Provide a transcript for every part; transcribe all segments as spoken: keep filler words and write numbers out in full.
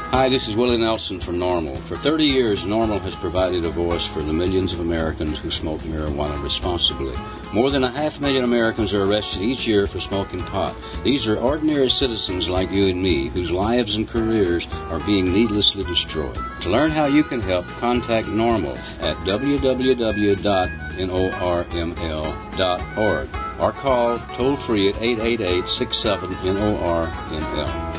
Hi, this is Willie Nelson from NORML. For thirty years, NORML has provided a voice for the millions of Americans who smoke marijuana responsibly. More than a half million Americans are arrested each year for smoking pot. These are ordinary citizens like you and me, whose lives and careers are being needlessly destroyed. To learn how you can help, contact NORML at w w w dot norml dot org or call toll-free at eight eight eight, six seven, N O R M L.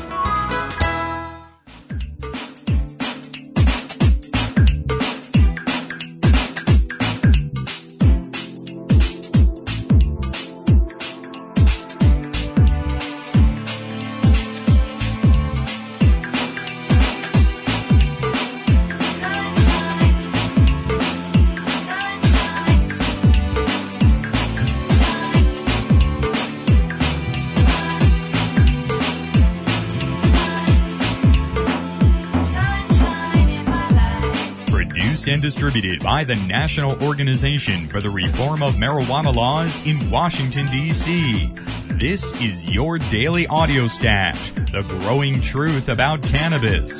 And distributed by the National Organization for the Reform of Marijuana Laws in Washington, D C This is your daily audio stash, the growing truth about cannabis.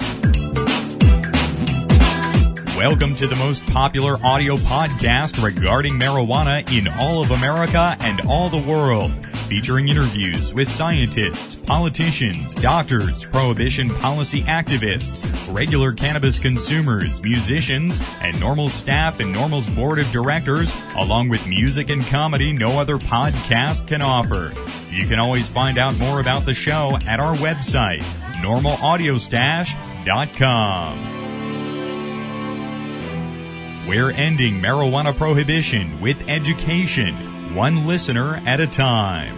Welcome to the most popular audio podcast regarding marijuana in all of America and all the world, featuring interviews with scientists, politicians, doctors, prohibition policy activists, regular cannabis consumers, musicians, and NORML staff and NORML's board of directors, along with music and comedy no other podcast can offer. You can always find out more about the show at our website, normal audio stash dot com. We're ending marijuana prohibition with education, one listener at a time.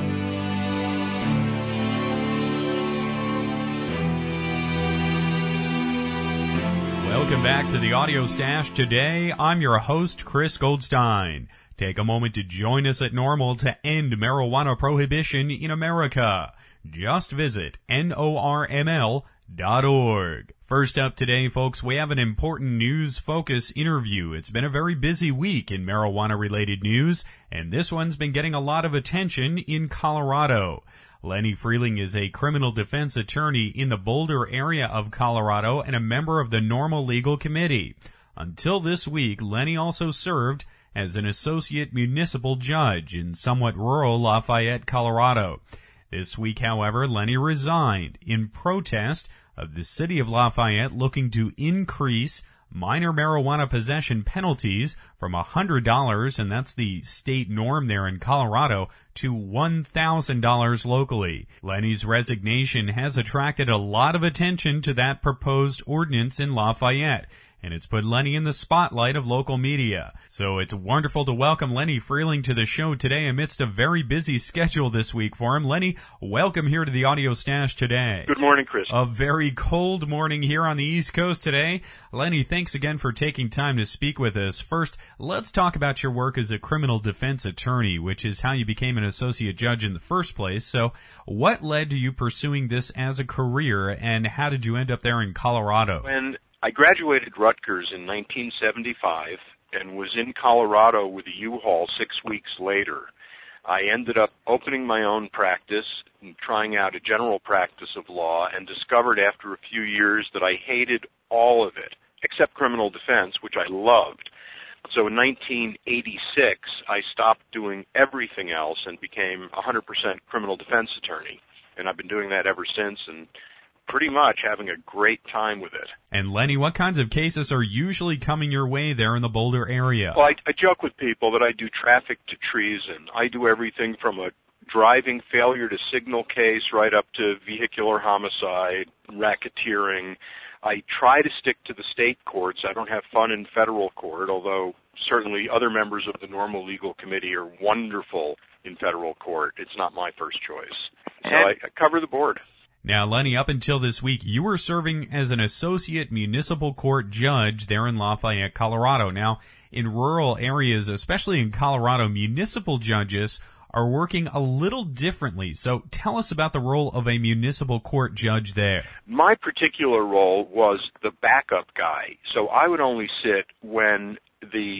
Welcome back to the Audio Stash. Today, I'm your host, Chris Goldstein. Take a moment to join us at NORML to end marijuana prohibition in America. Just visit N O R M L dot org. First up today, folks, we have an important news focus interview. It's been a very busy week in marijuana-related news, and this one's been getting a lot of attention in Colorado. Lenny Freeling is a criminal defense attorney in the Boulder area of Colorado and a member of the NORML Legal Committee. Until this week, Lenny also served as an associate municipal judge in somewhat rural Lafayette, Colorado. This week, however, Lenny resigned in protest of the city of Lafayette looking to increase minor marijuana possession penalties from one hundred dollars, and that's the state norm there in Colorado, to one thousand dollars locally. Lenny's resignation has attracted a lot of attention to that proposed ordinance in Lafayette, and it's put Lenny in the spotlight of local media. So it's wonderful to welcome Lenny Freeling to the show today amidst a very busy schedule this week for him. Lenny, welcome here to the Audio Stash today. Good morning, Chris. A very cold morning here on the East Coast today. Lenny, thanks again for taking time to speak with us. First, let's talk about your work as a criminal defense attorney, which is how you became an associate judge in the first place. So what led to you pursuing this as a career, and how did you end up there in Colorado? When I graduated Rutgers in nineteen seventy-five and was in Colorado with a U-Haul six weeks later. I ended up opening my own practice and trying out a general practice of law, and discovered after a few years that I hated all of it, except criminal defense, which I loved. So in nineteen eighty-six, I stopped doing everything else and became a one hundred percent criminal defense attorney. And I've been doing that ever since, and pretty much having a great time with it. And Lenny, what kinds of cases are usually coming your way there in the Boulder area? Well, I, I joke with people that I do traffic to treason. I do everything from a driving failure to signal case right up to vehicular homicide, racketeering. I try to stick to the state courts. I don't have fun in federal court, although certainly other members of the NORML Legal Committee are wonderful in federal court. It's not my first choice. So I, I cover the board. Now, Lenny, up until this week, you were serving as an associate municipal court judge there in Lafayette, Colorado. Now, in rural areas, especially in Colorado, municipal judges are working a little differently. So tell us about the role of a municipal court judge there. My particular role was the backup guy. So I would only sit when the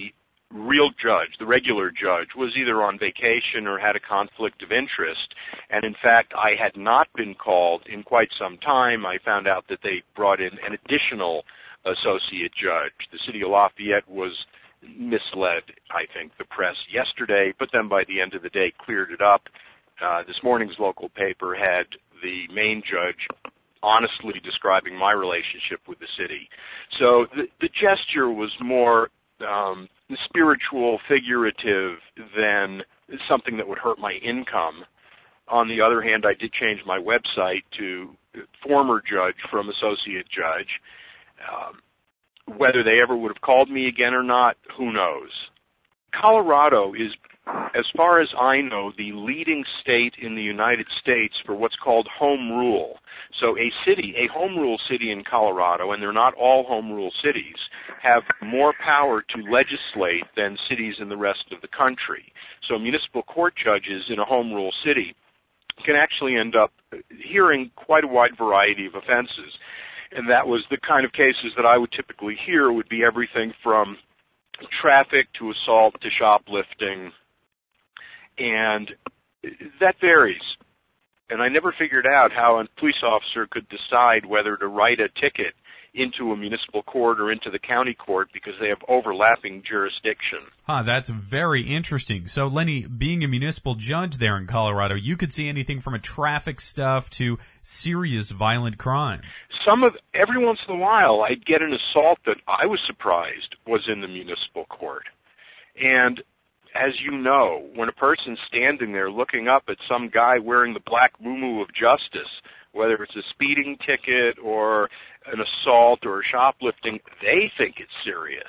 real judge, the regular judge, was either on vacation or had a conflict of interest. And in fact, I had not been called in quite some time. I found out that they brought in an additional associate judge. The city of Lafayette was misled, I think, the press yesterday, but then by the end of the day cleared it up. Uh, this morning's local paper had the main judge honestly describing my relationship with the city. So the, the gesture was more um, spiritual, figurative than something that would hurt my income. On the other hand, I did change my website to former judge from associate judge. Um, whether they ever would have called me again or not, who knows? Colorado is, as far as I know, the leading state in the United States for what's called home rule. So a city, a home rule city in Colorado, and they're not all home rule cities, have more power to legislate than cities in the rest of the country. So municipal court judges in a home rule city can actually end up hearing quite a wide variety of offenses. And that was the kind of cases that I would typically hear would be everything from traffic to assault to shoplifting, and that varies. And I never figured out how a police officer could decide whether to write a ticket into a municipal court or into the county court because they have overlapping jurisdiction. Huh, that's very interesting. So, Lenny, being a municipal judge there in Colorado, you could see anything from a traffic stuff to serious violent crime. Some of, every once in a while, I'd get an assault that I was surprised was in the municipal court. And as you know, when a person's standing there looking up at some guy wearing the black muumuu of justice, whether it's a speeding ticket or an assault or shoplifting, they think it's serious.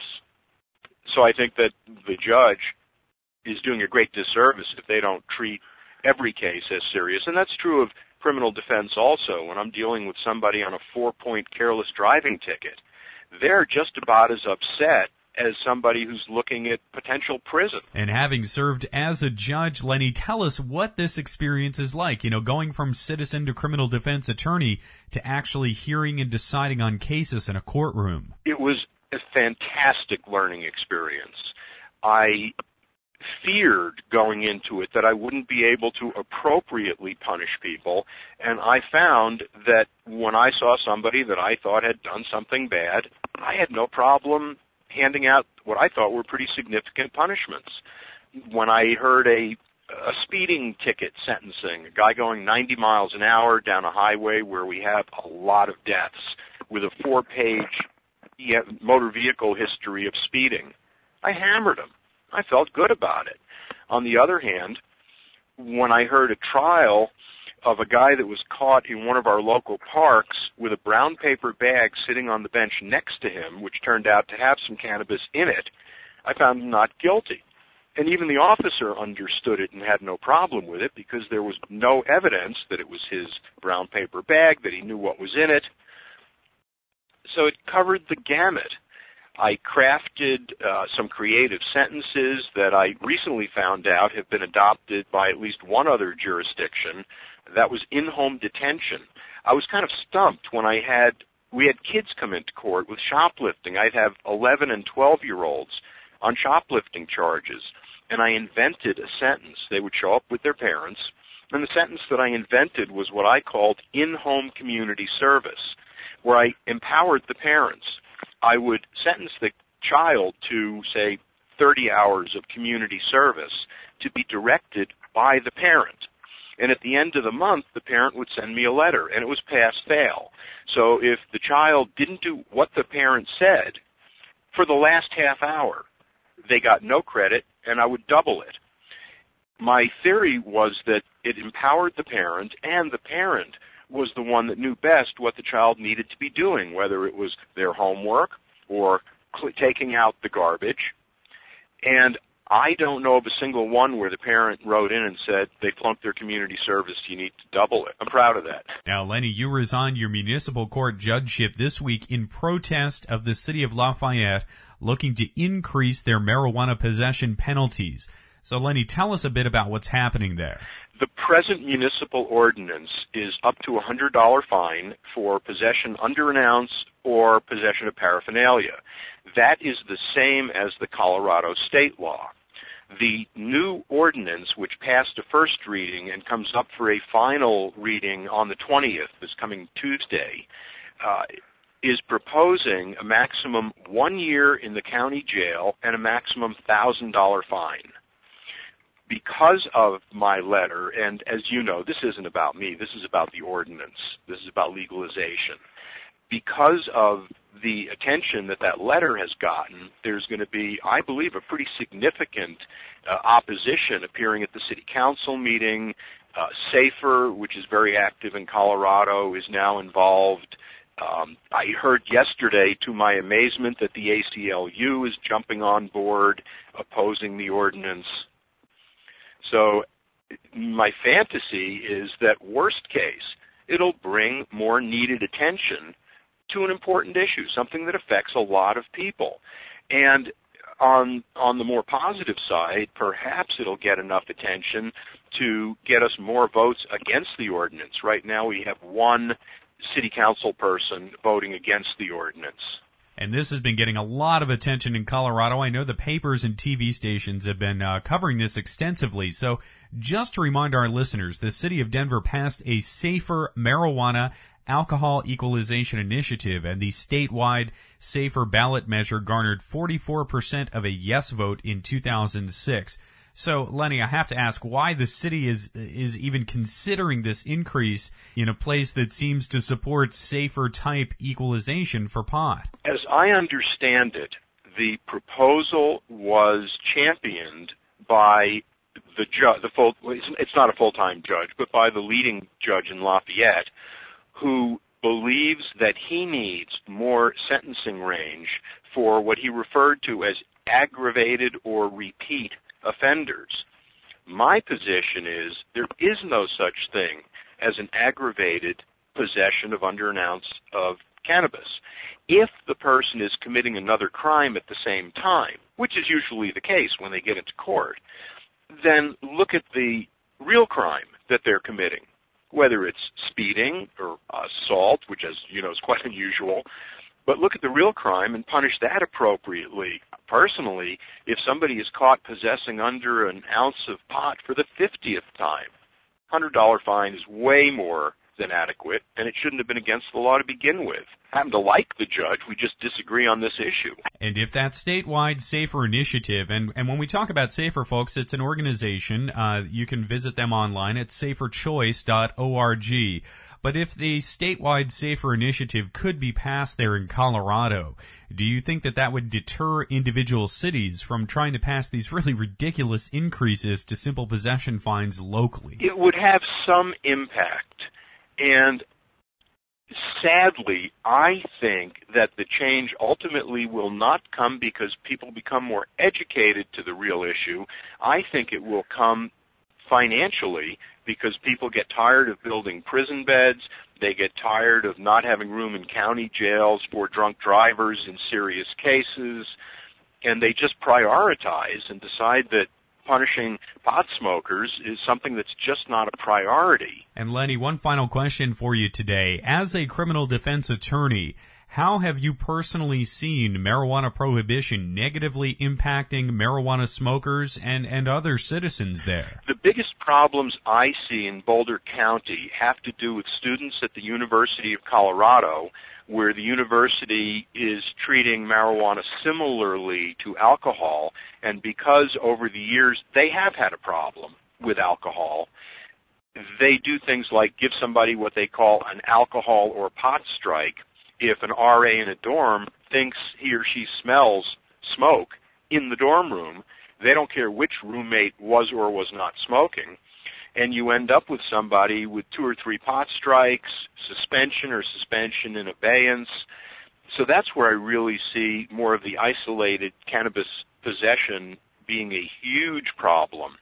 So I think that the judge is doing a great disservice if they don't treat every case as serious. And that's true of criminal defense also. When I'm dealing with somebody on a four-point careless driving ticket, they're just about as upset as somebody who's looking at potential prison. And having served as a judge, Lenny, tell us what this experience is like, you know, going from citizen to criminal defense attorney to actually hearing and deciding on cases in a courtroom. It was a fantastic learning experience. I feared going into it that I wouldn't be able to appropriately punish people, and I found that when I saw somebody that I thought had done something bad, I had no problem handing out what I thought were pretty significant punishments. When I heard a, a speeding ticket sentencing, a guy going ninety miles an hour down a highway where we have a lot of deaths with a four-page motor vehicle history of speeding, I hammered him. I felt good about it. On the other hand, when I heard a trial of a guy that was caught in one of our local parks with a brown paper bag sitting on the bench next to him, which turned out to have some cannabis in it, I found him not guilty. And even the officer understood it and had no problem with it because there was no evidence that it was his brown paper bag, that he knew what was in it. So it covered the gamut. I crafted uh, some creative sentences that I recently found out have been adopted by at least one other jurisdiction. That was in-home detention. I was kind of stumped when I had, we had kids come into court with shoplifting. I'd have eleven and twelve-year-olds on shoplifting charges, and I invented a sentence. They would show up with their parents, and the sentence that I invented was what I called in-home community service, where I empowered the parents. I would sentence the child to, say, thirty hours of community service to be directed by the parent. And at the end of the month, the parent would send me a letter, and it was pass-fail. So if the child didn't do what the parent said, for the last half hour, they got no credit, and I would double it. My theory was that it empowered the parent, and the parent was the one that knew best what the child needed to be doing, whether it was their homework or cl- taking out the garbage. And I don't know of a single one where the parent wrote in and said they flunked their community service, you need to double it. I'm proud of that. Now, Lenny, you resigned your municipal court judgeship this week in protest of the city of Lafayette looking to increase their marijuana possession penalties. So, Lenny, tell us a bit about what's happening there. The present municipal ordinance is up to a one hundred dollars fine for possession under an ounce or possession of paraphernalia. That is the same as the Colorado state law. The new ordinance, which passed a first reading and comes up for a final reading on the twentieth, this coming Tuesday, uh, is proposing a maximum one year in the county jail and a maximum one thousand dollars fine. Because of my letter, and as you know, this isn't about me, this is about the ordinance, this is about legalization. Because of the attention that that letter has gotten, there's going to be, I believe, a pretty significant uh, opposition appearing at the city council meeting. Uh, SAFER, which is very active in Colorado, is now involved. Um, I heard yesterday, to my amazement, that the A C L U is jumping on board, opposing the ordinance. So my fantasy is that, worst case, it'll bring more needed attention to an important issue, something that affects a lot of people. And on on the more positive side, perhaps it'll get enough attention to get us more votes against the ordinance. Right now we have one city council person voting against the ordinance. And this has been getting a lot of attention in Colorado. I know the papers and T V stations have been uh, covering this extensively. So just to remind our listeners, the city of Denver passed a SAFER marijuana alcohol equalization initiative, and the statewide SAFER ballot measure garnered forty-four percent of a yes vote in two thousand six. So, Lenny, I have to ask why the city is is even considering this increase in a place that seems to support SAFER-type equalization for pot. As I understand it, the proposal was championed by the judge, the full, it's not a full-time judge, but by the leading judge in Lafayette, who believes that he needs more sentencing range for what he referred to as aggravated or repeat offenders. My position is there is no such thing as an aggravated possession of under an ounce of cannabis. If the person is committing another crime at the same time, which is usually the case when they get into court, then look at the real crime that they're committing, whether it's speeding or assault, which, as you know, is quite unusual. But look at the real crime and punish that appropriately. Personally, if somebody is caught possessing under an ounce of pot for the fiftieth time, one hundred dollars fine is way more than adequate, and it shouldn't have been against the law to begin with. I happen to like the judge. We just disagree on this issue. And if that statewide SAFER initiative, and, and when we talk about SAFER, folks, it's an organization. Uh, you can visit them online at safer choice dot org. But if the statewide SAFER initiative could be passed there in Colorado, do you think that that would deter individual cities from trying to pass these really ridiculous increases to simple possession fines locally? It would have some impact. And sadly, I think that the change ultimately will not come because people become more educated to the real issue. I think it will come financially because people get tired of building prison beds. They get tired of not having room in county jails for drunk drivers in serious cases. And they just prioritize and decide that punishing pot smokers is something that's just not a priority. And Lenny, one final question for you today. As a criminal defense attorney, how have you personally seen marijuana prohibition negatively impacting marijuana smokers and, and other citizens there? The biggest problems I see in Boulder County have to do with students at the University of Colorado, where the university is treating marijuana similarly to alcohol, and because over the years they have had a problem with alcohol, they do things like give somebody what they call an alcohol or pot strike if an R A in a dorm thinks he or she smells smoke in the dorm room. They don't care which roommate was or was not smoking. And you end up with somebody with two or three pot strikes, suspension or suspension in abeyance. So that's where I really see more of the isolated cannabis possession being a huge problem.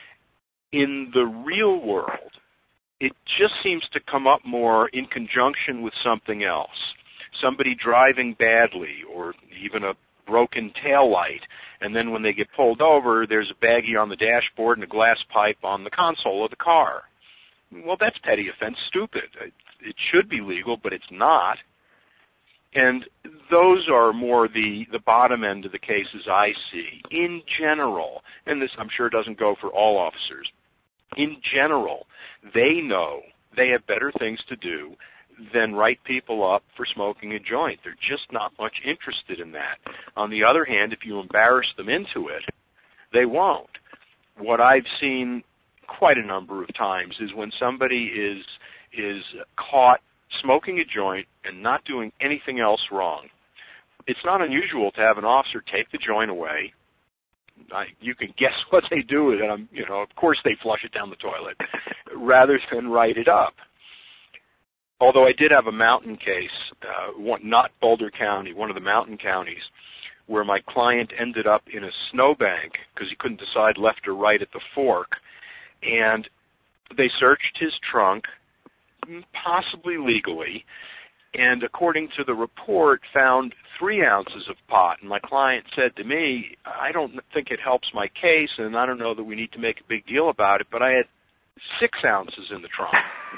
In the real world, it just seems to come up more in conjunction with something else. Somebody driving badly, or even a broken taillight, and then when they get pulled over, there's a baggie on the dashboard and a glass pipe on the console of the car. Well, that's petty offense stupid. It should be legal, but it's not. And those are more the, the bottom end of the cases I see. In general, and this I'm sure doesn't go for all officers, in general, they know they have better things to do than write people up for smoking a joint. They're just not much interested in that. On the other hand, if you embarrass them into it, they won't. What I've seen quite a number of times is when somebody is is caught smoking a joint and not doing anything else wrong. It's not unusual to have an officer take the joint away. I, you can guess what they do with it. Um, you know, of course they flush it down the toilet rather than write it up. Although I did have a mountain case, uh, one, not Boulder County, one of the mountain counties, where my client ended up in a snowbank because he couldn't decide left or right at the fork, and they searched his trunk, possibly legally, and according to the report, found three ounces of pot. And my client said to me, I don't think it helps my case, and I don't know that we need to make a big deal about it, but I had six ounces in the trunk.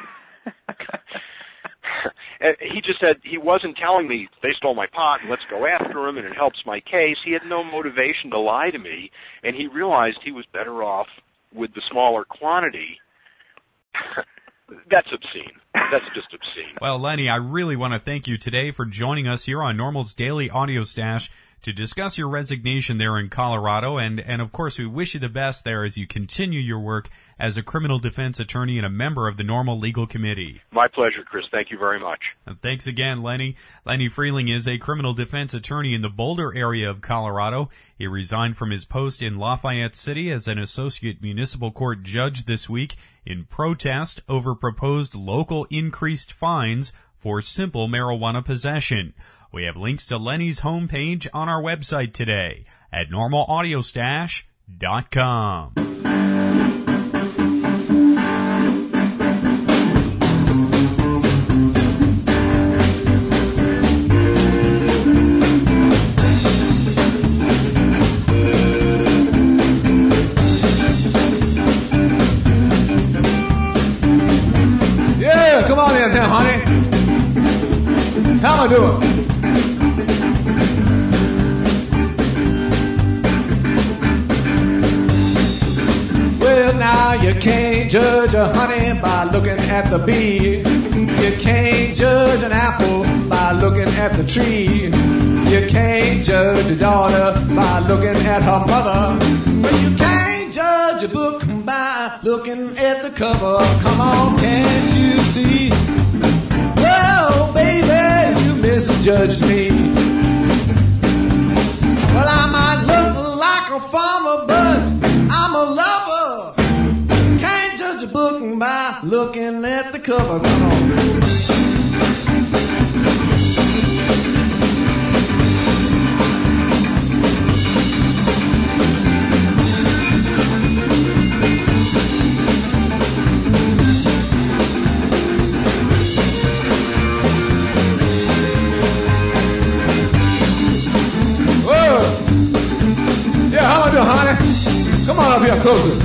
And he just said he wasn't telling me they stole my pot and let's go after him and it helps my case. He had no motivation to lie to me, and he realized he was better off with the smaller quantity. That's obscene. That's just obscene. Well, Lenny, I really want to thank you today for joining us here on Normal's Daily Audio Stash to discuss your resignation there in Colorado, and, and of course we wish you the best there as you continue your work as a criminal defense attorney and a member of the Normal Legal Committee. My pleasure, Chris. Thank you very much. And thanks again, Lenny. Lenny Freeling is a criminal defense attorney in the Boulder area of Colorado. He resigned from his post in Lafayette City as an associate municipal court judge this week in protest over proposed local increased fines for simple marijuana possession. We have links to Lenny's homepage on our website today at normal audio stash dot com. Yeah, come on in here, honey. How am I doing? Well, now you can't judge a honey by looking at the bee. You can't judge an apple by looking at the tree. You can't judge a daughter by looking at her mother. But you can't judge a book by looking at the cover. Come on, can't you see? Well, baby, you misjudged me. Well, I might look like a farmer, but I'm a lover. Can't judge a book by looking at the cover. Come on. Come on up here closer.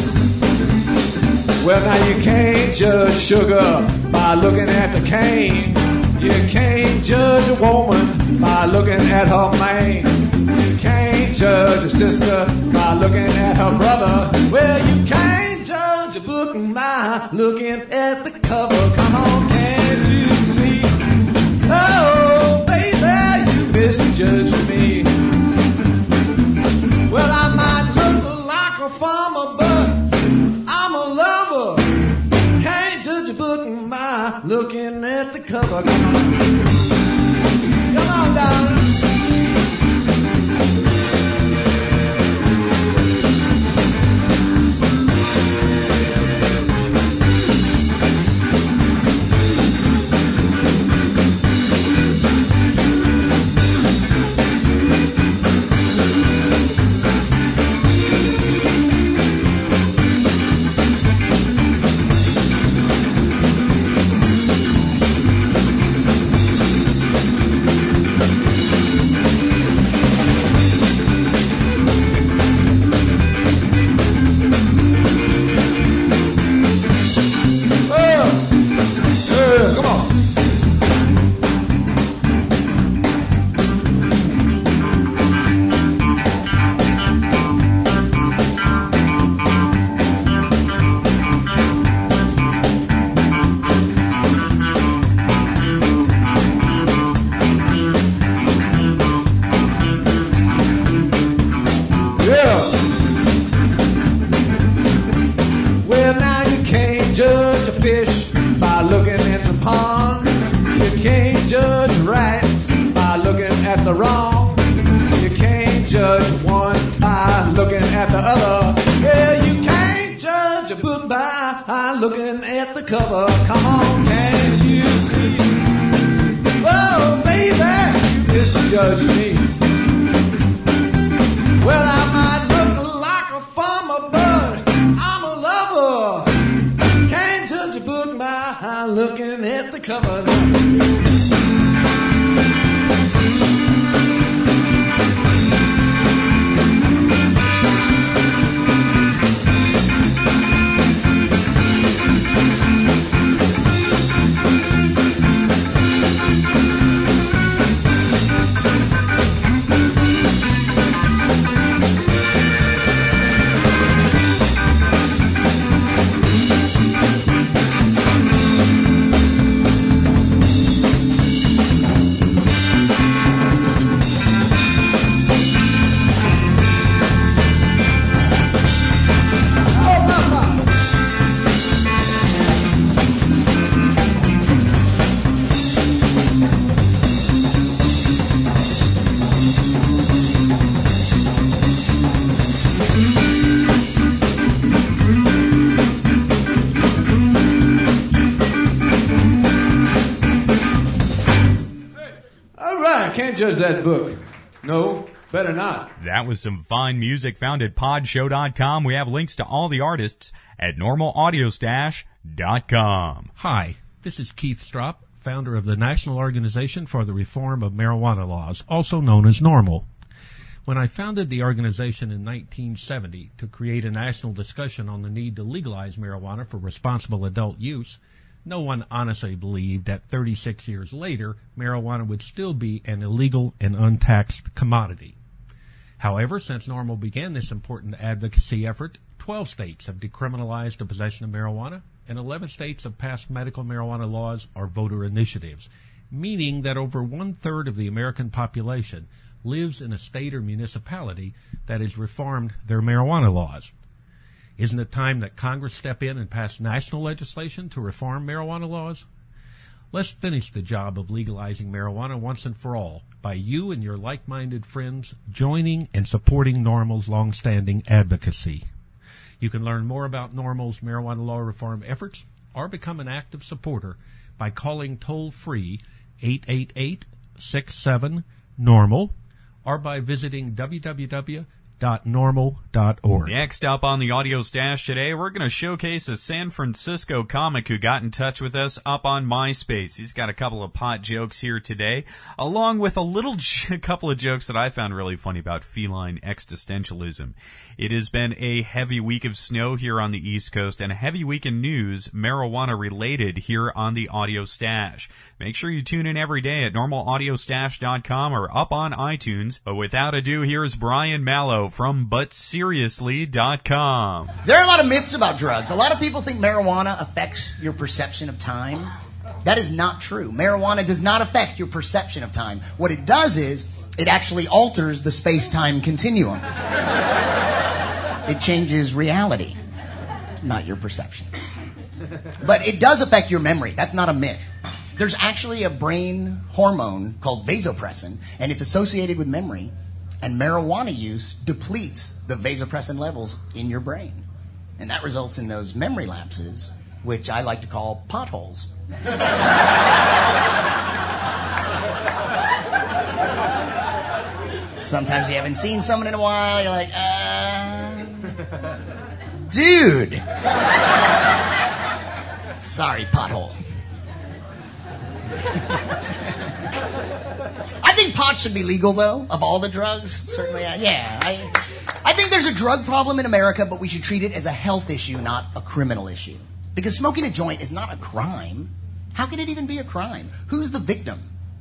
Well, now you can't judge sugar by looking at the cane. You can't judge a woman by looking at her man. You can't judge a sister by looking at her brother. Well, you can't judge a book by looking at the cover. Come on, can't you see? Oh, baby, you misjudged me. Well, I might look like a farmer, but I'm a lover. Can't judge a book by looking at the cover. Come on, come on, darling. can't judge right by looking at the wrong. You can't judge one by looking at the other. Yeah, you can't judge a book by looking at the cover. Come on, can't you see? Oh, baby, you misjudge me. Well, I might look like a farmer, but I'm a lover. Can't judge a book by looking at the cover. Can't judge that book. No, better not. That was some fine music found at pod show dot com. We have links to all the artists at normal audio stash dot com. Hi, this is Keith Strop, founder of the National Organization for the Reform of Marijuana Laws, also known as NORML. When I founded the organization in nineteen seventy to create a national discussion on the need to legalize marijuana for responsible adult use, no one honestly believed that thirty-six years later, marijuana would still be an illegal and untaxed commodity. However, since NORML began this important advocacy effort, twelve states have decriminalized the possession of marijuana, and eleven states have passed medical marijuana laws or voter initiatives, meaning that over one-third of the American population lives in a state or municipality that has reformed their marijuana laws. Isn't it time that Congress step in and pass national legislation to reform marijuana laws? Let's finish the job of legalizing marijuana once and for all by you and your like-minded friends joining and supporting NORML's long-standing advocacy. You can learn more about NORML's marijuana law reform efforts or become an active supporter by calling toll-free eight eight eight, six seven, NORML or by visiting w w w dot normal dot org. Next up on the Audio Stash today, we're going to showcase a San Francisco comic who got in touch with us up on MySpace. He's got a couple of pot jokes here today, along with a little j- couple of jokes that I found really funny about feline existentialism. It has been a heavy week of snow here on the East Coast and a heavy week in news, marijuana related, here on the Audio Stash. Make sure you tune in every day at normal audio stash dot com or up on iTunes. But without ado, here's Brian Mallow from but seriously dot com. There are a lot of myths about drugs. A lot of people think marijuana affects your perception of time. That is not true. Marijuana does not affect your perception of time. What it does is it actually alters the space-time continuum. It changes reality, not your perception. But it does affect your memory. That's not a myth. There's actually a brain hormone called vasopressin, and it's associated with memory. And marijuana use depletes the vasopressin levels in your brain. And that results in those memory lapses, which I like to call potholes. Sometimes you haven't seen someone in a while, you're like, uh... dude! Sorry, pothole. I think pot should be legal, though, of all the drugs. Certainly, I, yeah. I, I think there's a drug problem in America, but we should treat it as a health issue, not a criminal issue. Because smoking a joint is not a crime. How can it even be a crime? Who's the victim?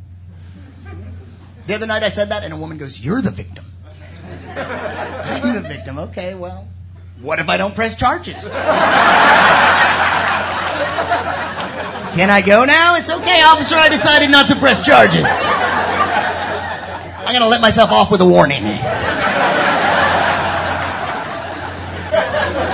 The other night I said that, and a woman goes, "You're the victim." I'm the victim. Okay, well, what if I don't press charges? Can I go now? It's okay, officer. I decided not to press charges. I'm going to let myself off with a warning.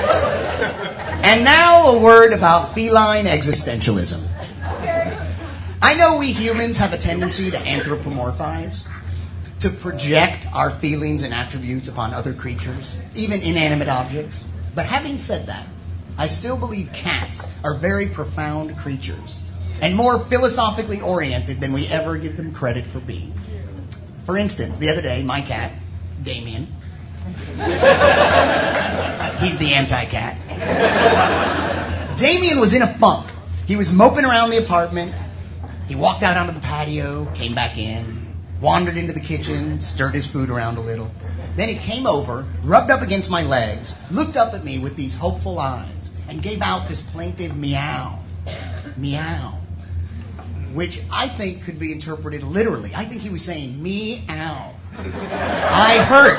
And now a word about feline existentialism. I know we humans have a tendency to anthropomorphize, to project our feelings and attributes upon other creatures, even inanimate objects. But having said that, I still believe cats are very profound creatures and more philosophically oriented than we ever give them credit for being. For instance, the other day, my cat, Damien, he's the anti-cat. Damien was in a funk. He was moping around the apartment. He walked out onto the patio, came back in, wandered into the kitchen, stirred his food around a little. Then he came over, rubbed up against my legs, looked up at me with these hopeful eyes, and gave out this plaintive meow, meow, which I think could be interpreted literally. I think he was saying meow. I hurt.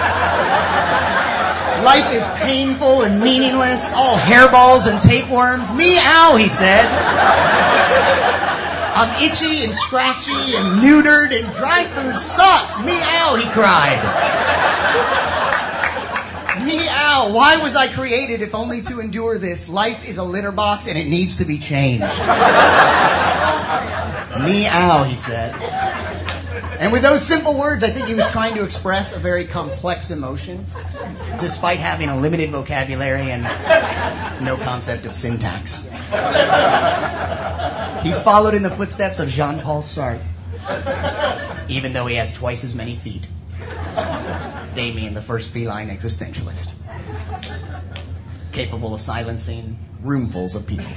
Life is painful and meaningless, all hairballs and tapeworms. Meow, he said. I'm itchy and scratchy and neutered and dry food sucks. Meow, he cried. Meow, why was I created if only to endure this? Life is a litter box and it needs to be changed. Meow, he said. And with those simple words, I think he was trying to express a very complex emotion, despite having a limited vocabulary and no concept of syntax. He's followed in the footsteps of Jean-Paul Sartre, even though he has twice as many feet. Damien, the first feline existentialist, capable of silencing roomfuls of people.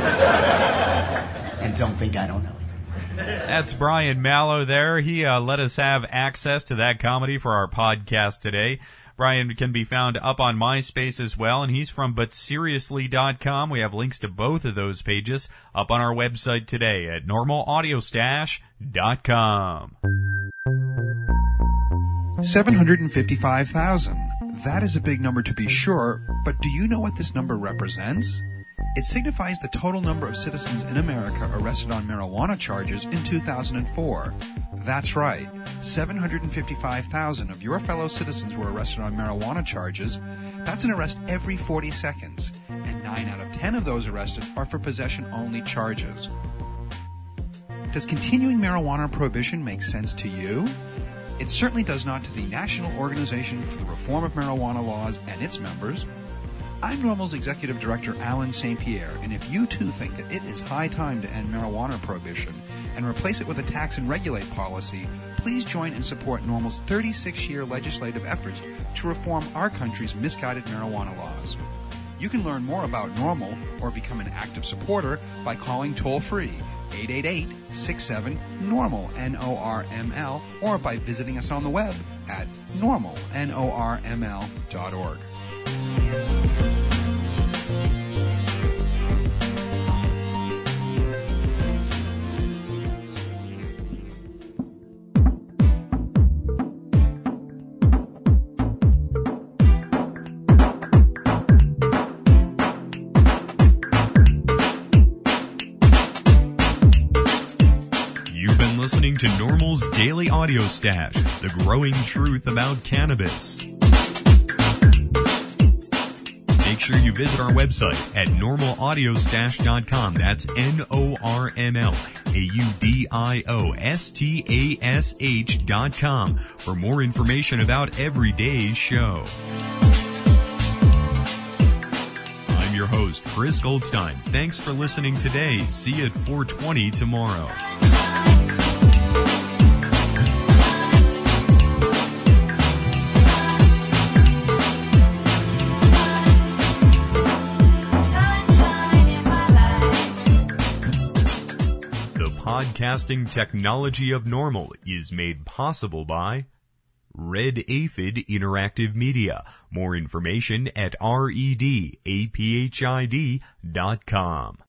And don't think I don't know it. That's Brian Mallow there. He uh, let us have access to that comedy for our podcast today. Brian can be found up on MySpace as well, and he's from but seriously dot com. We have links to both of those pages up on our website today at normal audio stash dot com. seven hundred fifty-five thousand. That is a big number to be sure, but do you know what this number represents? It signifies the total number of citizens in America arrested on marijuana charges in two thousand four. That's right. seven hundred fifty-five thousand of your fellow citizens were arrested on marijuana charges. That's an arrest every forty seconds. And nine out of ten of those arrested are for possession-only charges. Does continuing marijuana prohibition make sense to you? It certainly does not to the National Organization for the Reform of Marijuana Laws and its members. I'm NORML's Executive Director, Alan Saint Pierre, and if you too think that it is high time to end marijuana prohibition and replace it with a tax and regulate policy, please join and support NORML's thirty-six year legislative efforts to reform our country's misguided marijuana laws. You can learn more about NORML or become an active supporter by calling toll-free eight eight eight, six seven, NORML, N O R M L, or by visiting us on the web at normal, N O R M L dot org. Listening to NORML's Daily Audio Stash, the growing truth about cannabis. Make sure you visit our website at normal audio stash dot com. That's N O R M L A U D I O S T A S H dot com for more information about every day's show. I'm your host, Chris Goldstein. Thanks for listening today. See you at four twenty tomorrow. Podcasting technology of NORML is made possible by Red Aphid Interactive Media. More information at red aphid dot com.